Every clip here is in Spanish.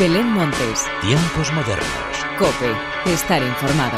Belén Montes. Tiempos modernos. COPE. Estar informado.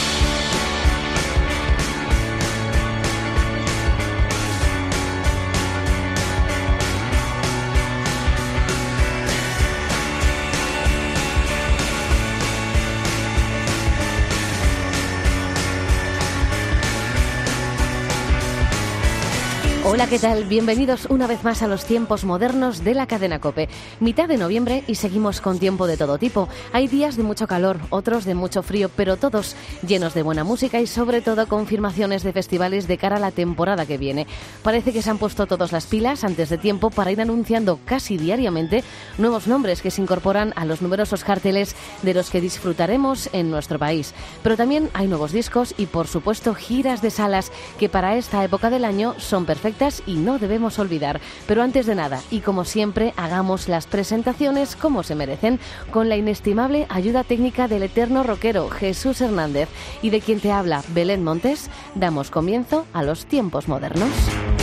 Hola, ¿qué tal? Bienvenidos una vez más a los tiempos modernos de la cadena COPE. Mitad de noviembre y seguimos con tiempo de todo tipo. Hay días de mucho calor, otros de mucho frío, pero todos llenos de buena música y sobre todo confirmaciones de festivales de cara a la temporada que viene. Parece que se han puesto todas las pilas antes de tiempo para ir anunciando casi diariamente nuevos nombres que se incorporan a los numerosos carteles de los que disfrutaremos en nuestro país. Pero también hay nuevos discos y, por supuesto, giras de salas que para esta época del año son perfectas y no debemos olvidar. Pero antes de nada, y como siempre, hagamos las presentaciones como se merecen, con la inestimable ayuda técnica del eterno rockero Jesús Hernández y de quien te habla Belén Montes. Damos comienzo a los tiempos modernos.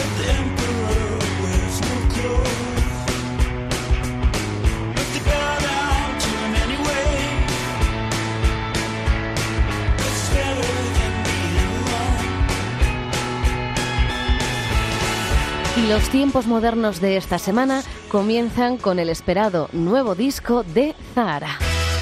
Y los tiempos modernos de esta semana comienzan con el esperado nuevo disco de Zahara.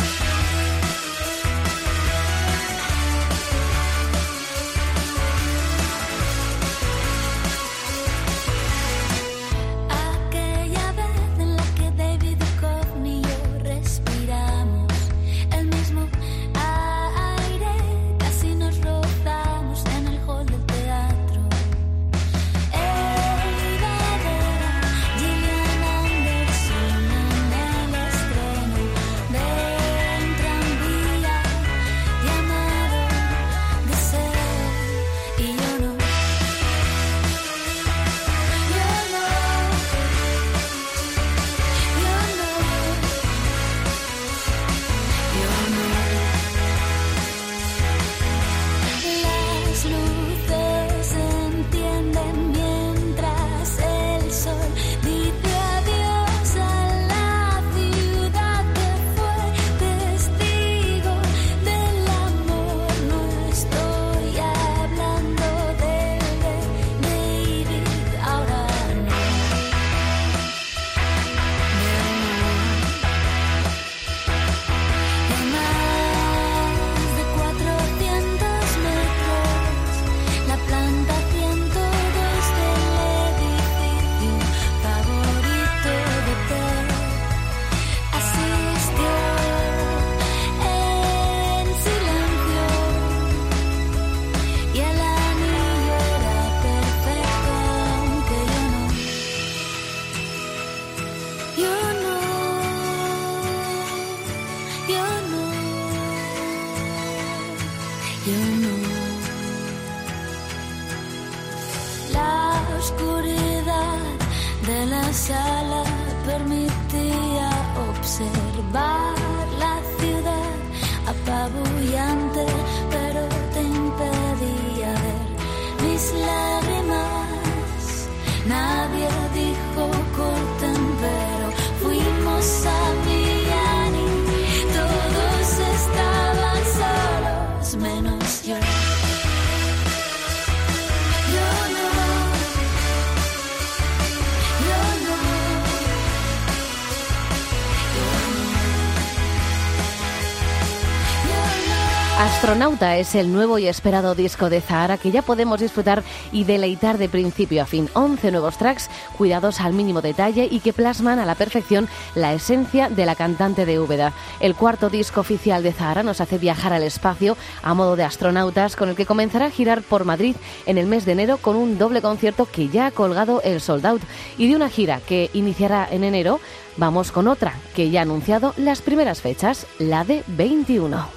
Astronauta es el nuevo y esperado disco de Zahara que ya podemos disfrutar y deleitar de principio a fin. 11 nuevos tracks, cuidados al mínimo detalle y que plasman a la perfección la esencia de la cantante de Úbeda. El cuarto disco oficial de Zahara nos hace viajar al espacio a modo de astronautas, con el que comenzará a girar por Madrid en el mes de enero con un doble concierto que ya ha colgado el sold out. Y de una gira que iniciará en enero, vamos con otra que ya ha anunciado las primeras fechas, la de 21.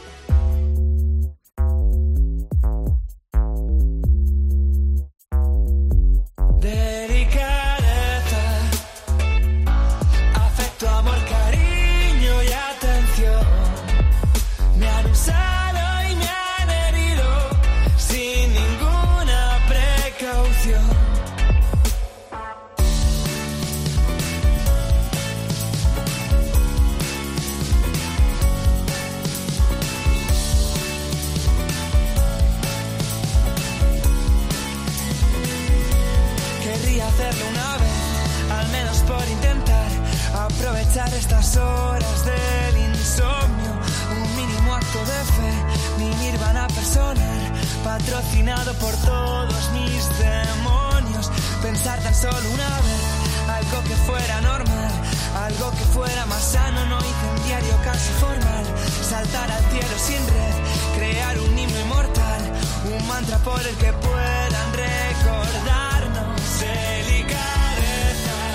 aprovechar estas horas del insomnio. Un mínimo acto de fe, mi nirvana personal, patrocinado por todos mis demonios. Pensar tan solo una vez, algo que fuera normal, algo que fuera más sano, no incendiario, casi formal. Saltar al cielo sin red, crear un himno inmortal, un mantra por el que puedan recordarnos. Delicadeza,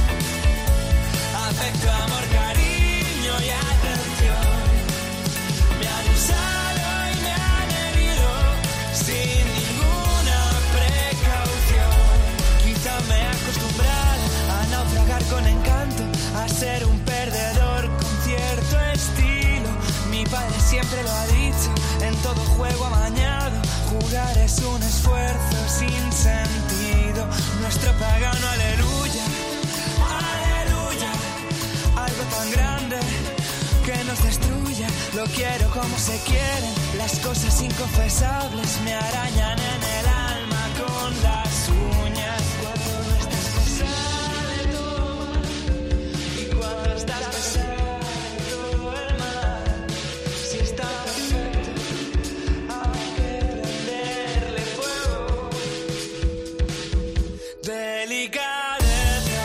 afecto, amor, cariño y atención. Me han usado y me han herido sin ninguna precaución. Quizá me he acostumbrado a naufragar con encanto, a ser un perdedor con cierto estilo. Mi padre siempre lo ha dicho, en todo juego amañado, jugar es un esfuerzo sin sentido. Nuestro pagano aleluya, aleluya, algo tan grande que nos destruye. Lo quiero como se quieren, las cosas inconfesables me arañan en el alma con las uñas. Cuando no estás pesado de todo y cuando estás pesado de todo el mal, si está perfecto hay que prenderle fuego. Delicadeza,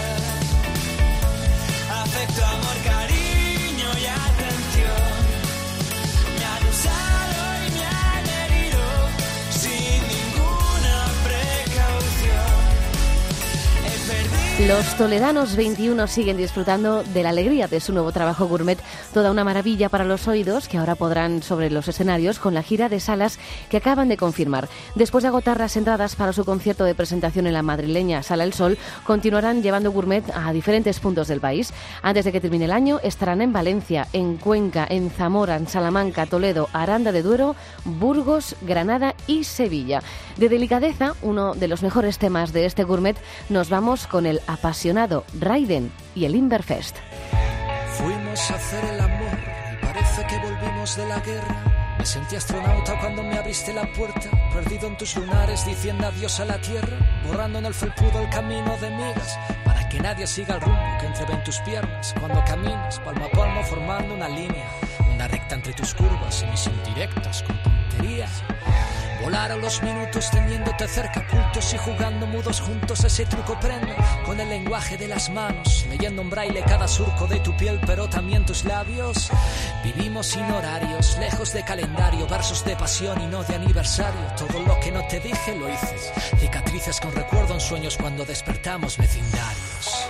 afecto, amor, cariño y atención. Me han usado y me han herido sin ninguna precaución. He perdido. Los toledanos 21 siguen disfrutando de la alegría de su nuevo trabajo gourmet, toda una maravilla para los oídos, que ahora podrán sobre los escenarios con la gira de salas que acaban de confirmar. Después de agotar las entradas para su concierto de presentación en la madrileña Sala El Sol, continuarán llevando gourmet a diferentes puntos del país. Antes de que termine el año, estarán en Valencia, en Cuenca, en Zamora, en Salamanca, Toledo, Aranda de Duero, Burgos, Granada y Sevilla. De Delicadeza, uno de los mejores temas de este gourmet, nos vamos con el apasionado Raiden y el Inverfest. Fuimos a hacer el amor y parece que volvimos de la guerra. Me sentí astronauta cuando me abriste la puerta, perdido en tus lunares diciendo adiós a la tierra, borrando en el felpudo el camino de migas, para que nadie siga el rumbo que entrevé en tus piernas. Cuando caminas palmo a palmo formando una línea, una recta entre tus curvas y mis indirectas con tonterías. Volaron los minutos teniéndote cerca, ocultos y jugando mudos juntos. Ese truco prendo con el lenguaje de las manos, leyendo en braille cada surco de tu piel, pero también tus labios. Vivimos sin horarios, lejos de calendario, versos de pasión y no de aniversario. Todo lo que no te dije lo hice, cicatrices con recuerdo en sueños cuando despertamos vecindarios.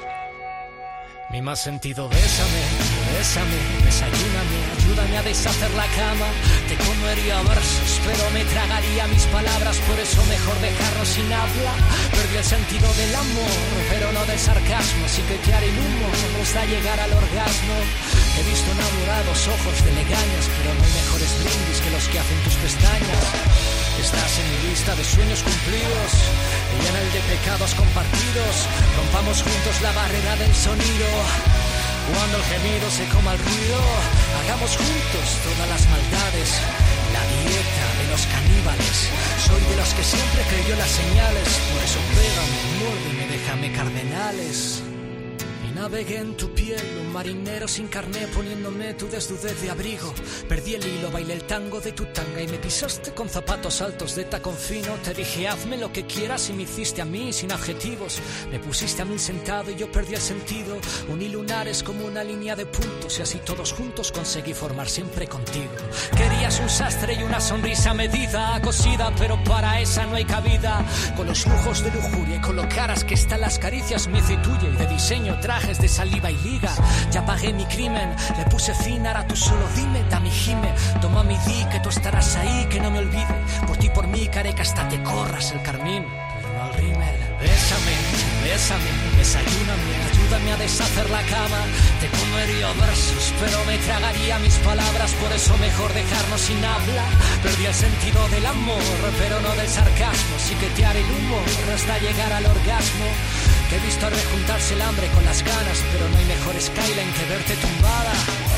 Mi más sentido, bésame, bésame, desayúname, ayúdame a deshacer la cama. Te comería versos, pero me tragaría mis palabras, por eso mejor dejarnos sin habla. Perdí el sentido del amor, pero no del sarcasmo, así que te haré el humo hasta llegar al orgasmo. He visto enamorados ojos de legañas, pero no hay mejores brindis que los que hacen tus pestañas. Estás en mi lista de sueños cumplidos y en el de pecados compartidos. Rompamos juntos la barrera del sonido, cuando el gemido se coma el ruido. Hagamos juntos todas las maldades, la dieta de los caníbales. Soy de los que siempre creyó las señales, por eso pégame, muérdeme, déjame cardenales. Navegué en tu piel, un marinero sin carné, poniéndome tu desnudez de abrigo. Perdí el hilo, bailé el tango de tu tanga y me pisaste con zapatos altos de tacón fino. Te dije hazme lo que quieras y me hiciste a mí sin adjetivos. Me pusiste a mí sentado y yo perdí el sentido. Uní lunares como una línea de puntos y así todos juntos conseguí formar siempre contigo. Querías un sastre y una sonrisa medida, cosida, pero para esa no hay cabida. Con los lujos de lujuria y con lo caras que están las caricias me hice tuya y de diseño traje de saliva y liga. Ya pagué mi crimen, le puse fin, ahora tú solo dime, dame gime. Toma mi di que tú estarás ahí, que no me olvide. Por ti, por mí, care que hasta te corras el carmín, pero no al rímel. Bésame, bésame, desayúname, ayúdame a deshacer la cama. Te comería versos, pero me tragaría mis palabras, por eso mejor dejarnos sin habla. Perdí el sentido del amor, pero no del sarcasmo, así que te haré el humor hasta llegar al orgasmo. He visto rejuntarse el hambre con las ganas, pero no hay mejor skyline que verte tumbada.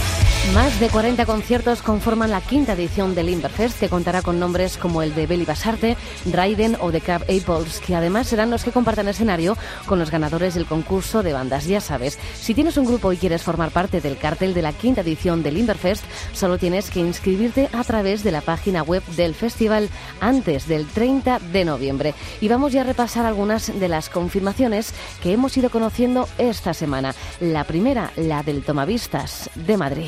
Más de 40 conciertos conforman la quinta edición del Limberfest, que contará con nombres como el de Beli Basarte, Raiden o The Crab Apples, que además serán los que compartan escenario con los ganadores del concurso de bandas. Ya sabes, si tienes un grupo y quieres formar parte del cartel de la quinta edición del Limberfest, solo tienes que inscribirte a través de la página web del festival antes del 30 de noviembre. Y vamos ya a repasar algunas de las confirmaciones que hemos ido conociendo esta semana. La primera, la del Tomavistas de Madrid.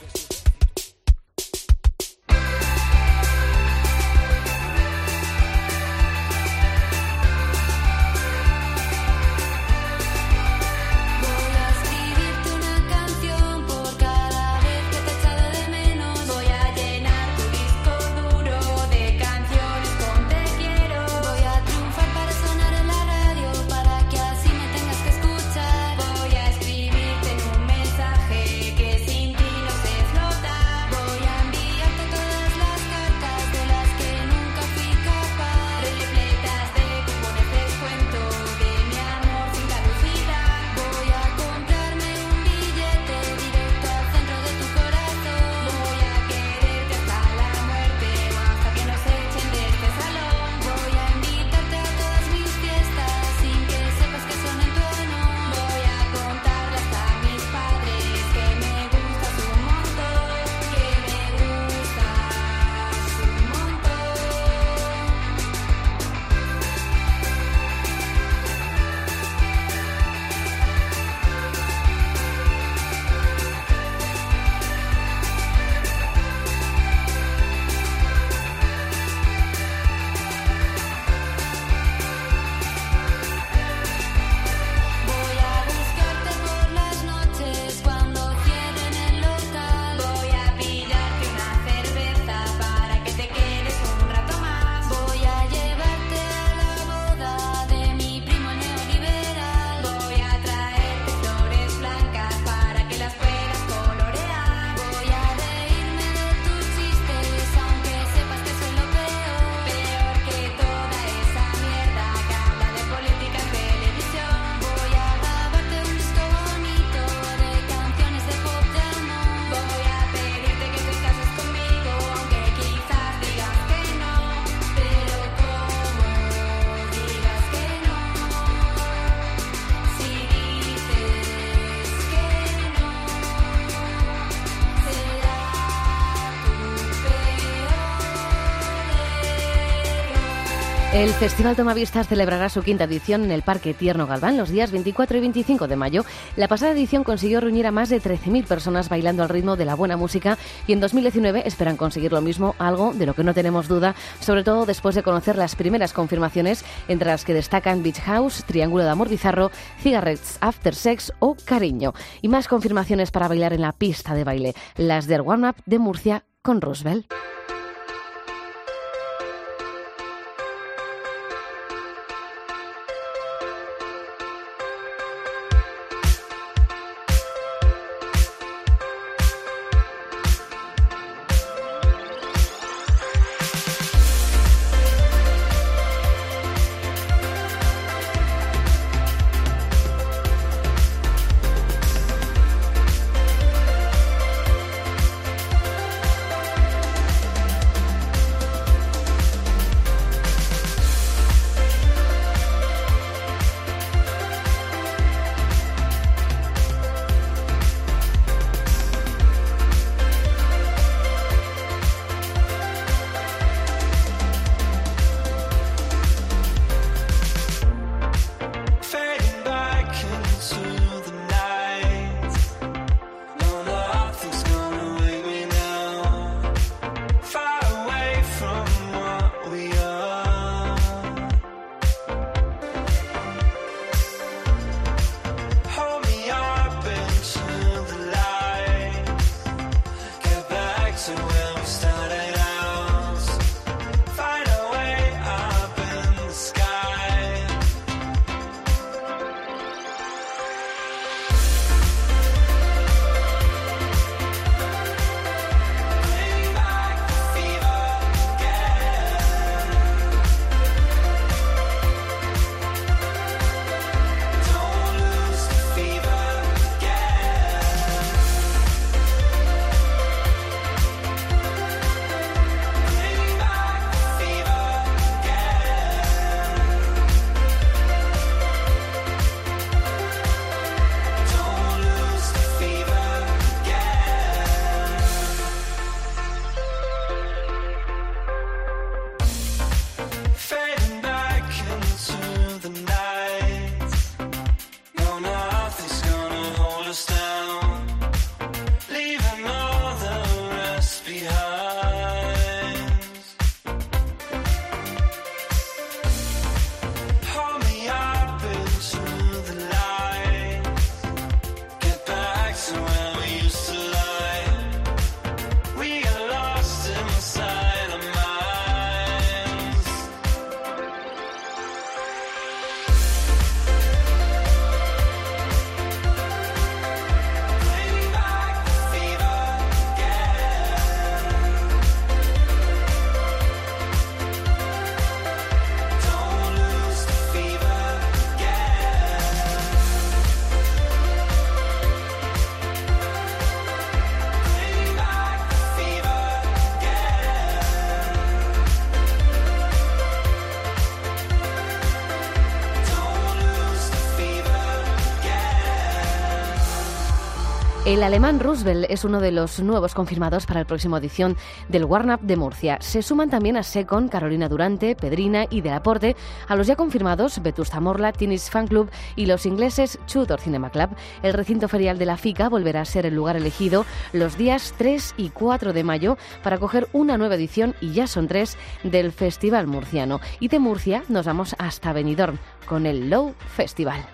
El Festival Tomavistas celebrará su quinta edición en el Parque Tierno Galván los días 24 y 25 de mayo. La pasada edición consiguió reunir a más de 13.000 personas bailando al ritmo de la buena música y en 2019 esperan conseguir lo mismo, algo de lo que no tenemos duda, sobre todo después de conocer las primeras confirmaciones, entre las que destacan Beach House, Triángulo de Amor Bizarro, Cigarettes After Sex o Cariño. Y más confirmaciones para bailar en la pista de baile, las del Warm Up de Murcia con Roosevelt. El alemán Roosevelt es uno de los nuevos confirmados para la próxima edición del Warm Up de Murcia. Se suman también a Secon, Carolina Durante, Pedrina y Del Aporte, a los ya confirmados Vetusta Morla, Teenage Fan Club y los ingleses Tudor Cinema Club. El recinto ferial de la FICA volverá a ser el lugar elegido los días 3 y 4 de mayo para acoger una nueva edición, y ya son 3, del Festival Murciano. Y de Murcia nos vamos hasta Benidorm con el Low Festival.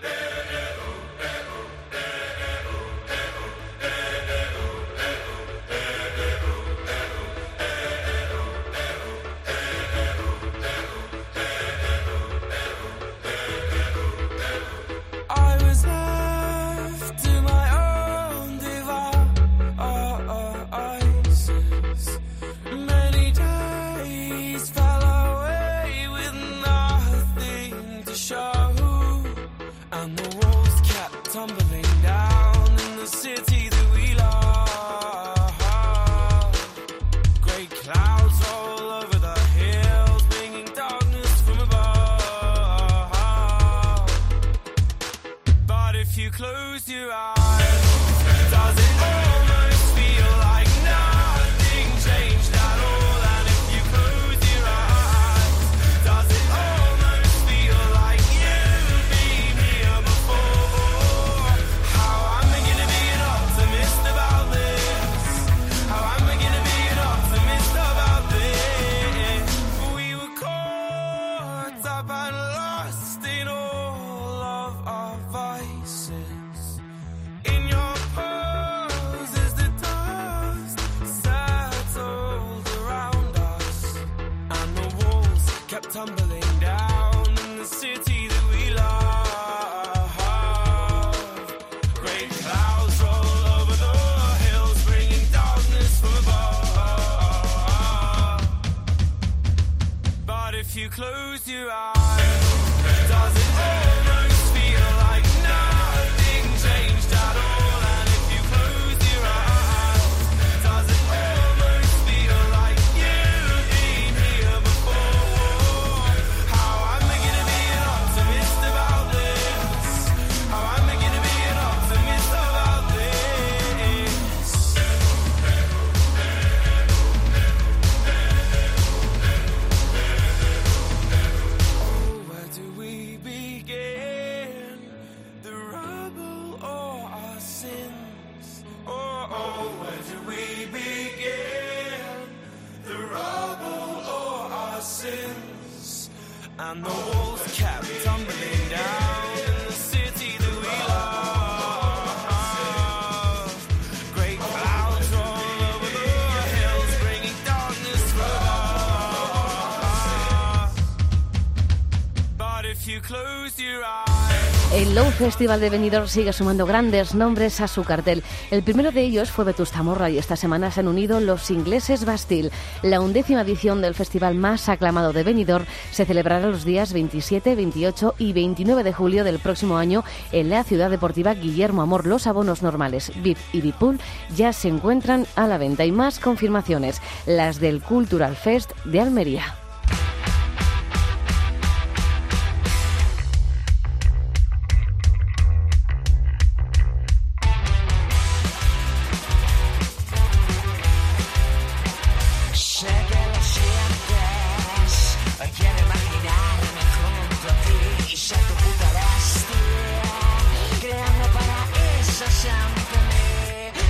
El Low Festival de Benidorm sigue sumando grandes nombres a su cartel. El primero de ellos fue Vetusta Morla, y esta semana se han unido los ingleses Bastille. La 11ª edición del festival más aclamado de Benidorm se celebrará los días 27, 28 y 29 de julio del próximo año en la ciudad deportiva Guillermo Amor. Los abonos normales VIP y VIP Pool ya se encuentran a la venta, y más confirmaciones, las del Cultural Fest de Almería.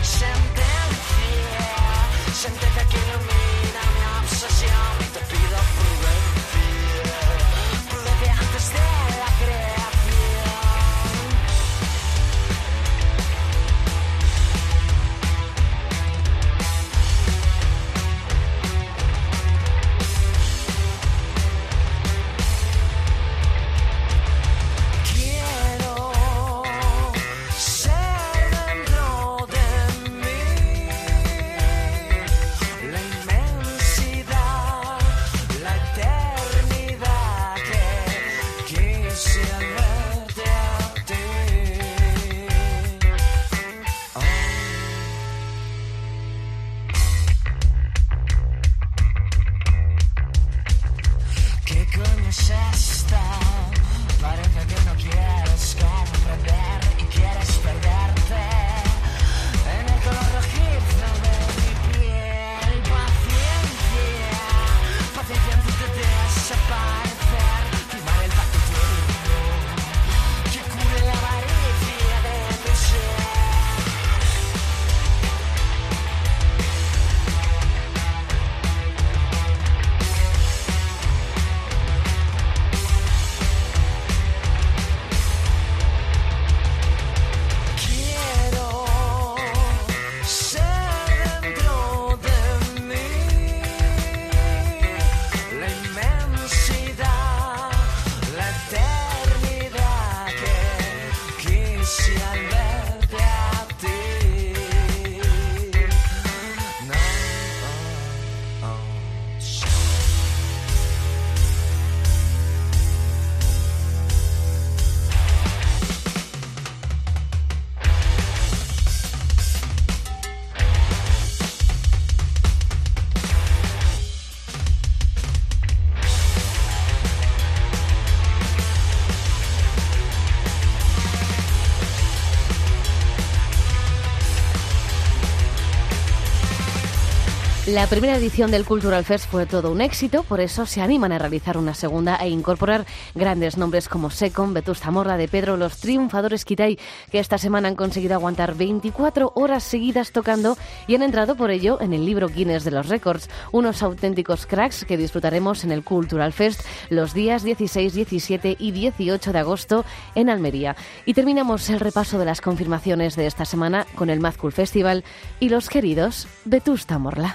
Sentencia que ilumina mi obsesión y te pido La primera edición del Cultural Fest fue todo un éxito, por eso se animan a realizar una segunda e incorporar grandes nombres como Secon, Vetusta Morla, De Pedro, los triunfadores Kitai, que esta semana han conseguido aguantar 24 horas seguidas tocando y han entrado por ello en el libro Guinness de los Récords, unos auténticos cracks que disfrutaremos en el Cultural Fest los días 16, 17 y 18 de agosto en Almería. Y terminamos el repaso de las confirmaciones de esta semana con el Mad Cool Festival y los queridos Vetusta Morla.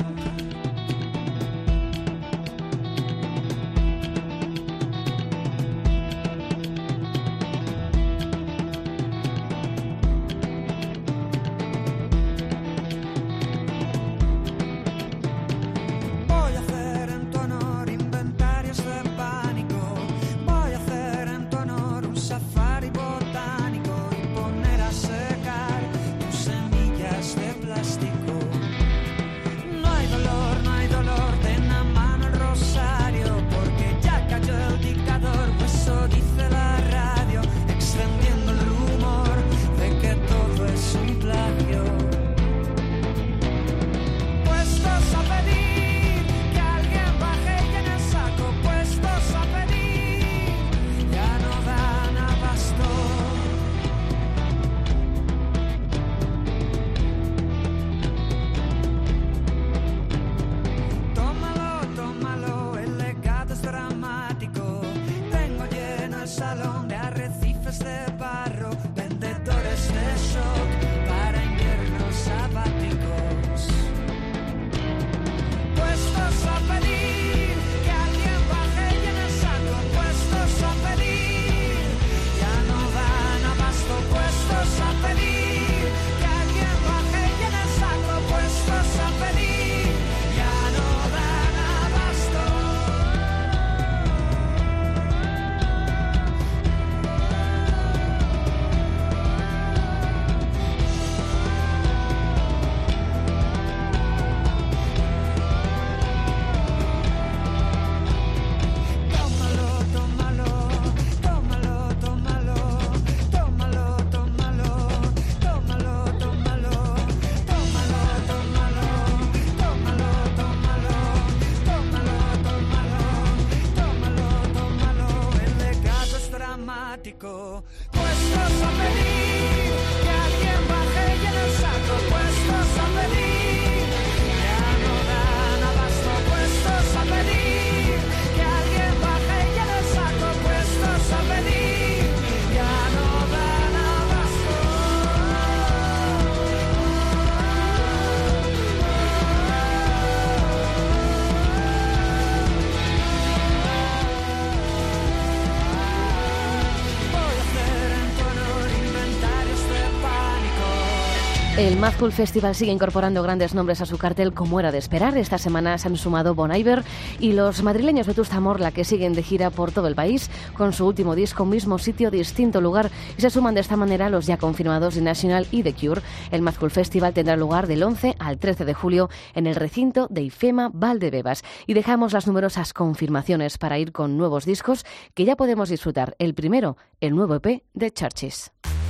El Mad Cool Festival sigue incorporando grandes nombres a su cartel, como era de esperar. Esta semana se han sumado Bon Iver y los madrileños Vetusta Morla, que siguen de gira por todo el país con su último disco, mismo sitio, distinto lugar, y se suman de esta manera los ya confirmados The National y The Cure. El Mad Cool Festival tendrá lugar del 11 al 13 de julio en el recinto de IFEMA Valdebebas. Y dejamos las numerosas confirmaciones para ir con nuevos discos que ya podemos disfrutar. El primero, el nuevo EP de Churches.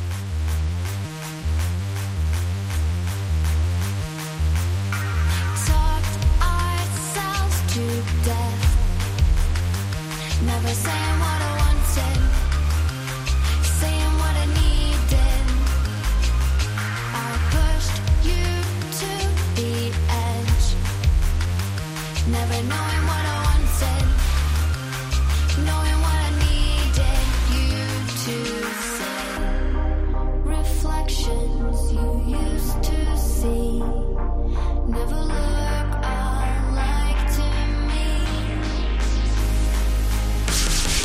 Never saying what I wanted, saying what I needed. I pushed you to the edge, never knowing what I wanted, knowing what I needed you to say. Reflections you used to see never look alike to me.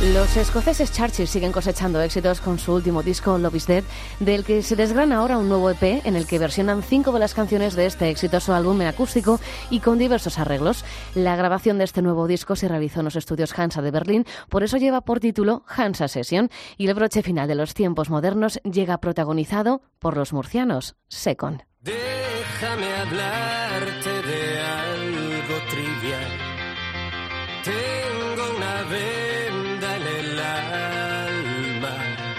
Los escoceses Churchill siguen cosechando éxitos con su último disco Love is Dead, del que se desgrana ahora un nuevo EP en el que versionan 5 de las canciones de este exitoso álbum en acústico y con diversos arreglos. La grabación de este nuevo disco se realizó en los estudios Hansa de Berlín, por eso lleva por título Hansa Session, y el broche final de los tiempos modernos llega protagonizado por los murcianos Secon. Déjame hablarte de algo trivial. Tengo una venda en el alma.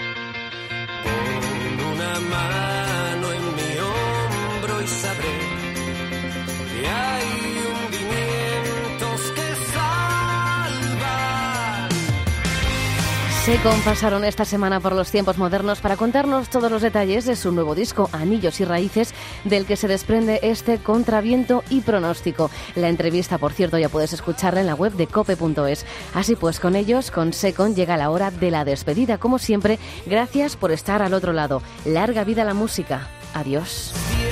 Pon una mano en mi hombro y sabré que hay hundimientos que salvan. Secon pasaron esta semana por los tiempos modernos para contarnos todos los detalles de su nuevo disco, Anillos y Raíces, del que se desprende este Contraviento y Pronóstico. La entrevista, por cierto, ya puedes escucharla en la web de cope.es. Así pues, con ellos, con Secon, llega la hora de la despedida. Como siempre, gracias por estar al otro lado. Larga vida a la música. Adiós.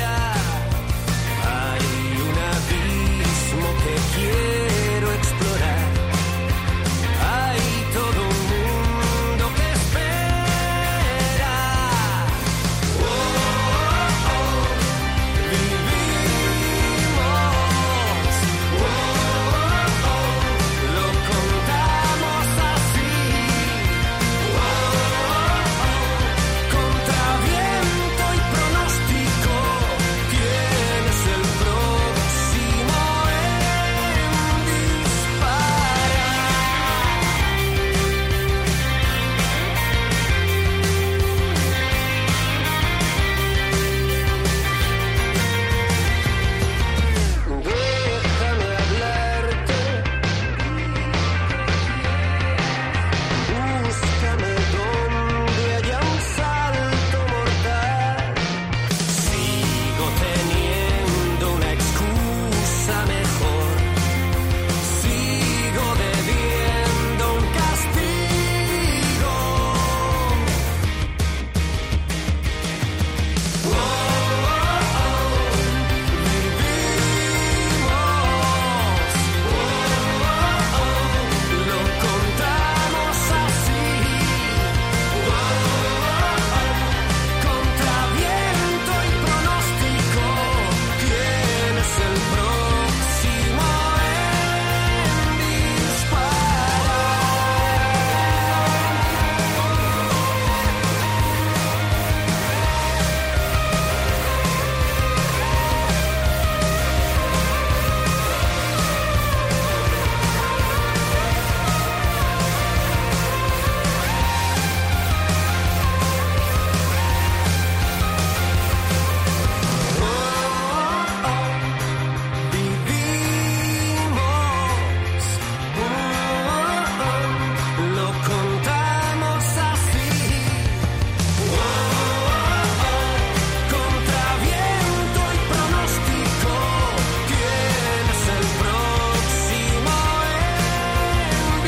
Hay un abismo que quiero explorar. Hay todo un mundo que espera. Oh, oh, oh. Vivimos. Oh, oh, oh. Lo contamos así. Oh, oh, oh. Contra viento y pronóstico. ¿Quién es el próximo en disparar? Déjame hablarte. Búscame donde haya un salto mortal. Sigo teniendo una excusa mejor. Sigo debiendo un castigo. Oh, oh, oh. Vivimos. Oh, oh, oh. Lo contamos así. Oh, oh, oh. Contra viento y pronóstico. ¿Quién es el próximo en Vivimos. Oh, oh, oh. Lo contamos así. Oh, oh, oh. Contra viento y pronóstico. ¿Quién es el próximo en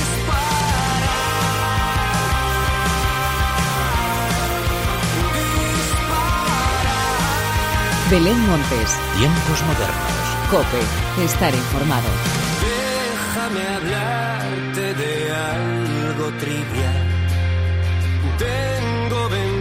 disparar? Belén Montes, Tiempos modernos. COPE, estar informado. Déjame hablarte de algo trivial. Tengo